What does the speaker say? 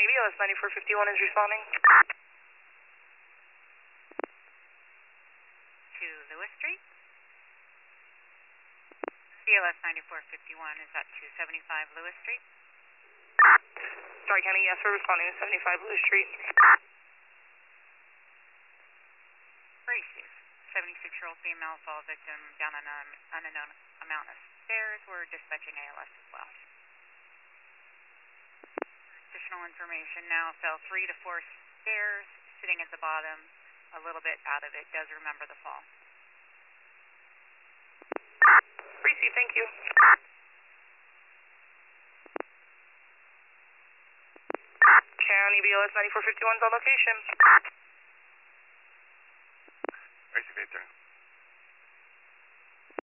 County BLS 9451 is responding. To Lewis Street. BLS 9451 is at 275 Lewis Street. Stark County, yes, we're responding to 75 Lewis Street. Braces. 76-year-old female fall victim down an unknown amount of stairs. We're dispatching ALS as well. Additional information now, fell 3 to 4 stairs, sitting at the bottom, a little bit out of it, does remember the fall. Receive, thank you. County BLS 9451 is on location. Receive, 8-3.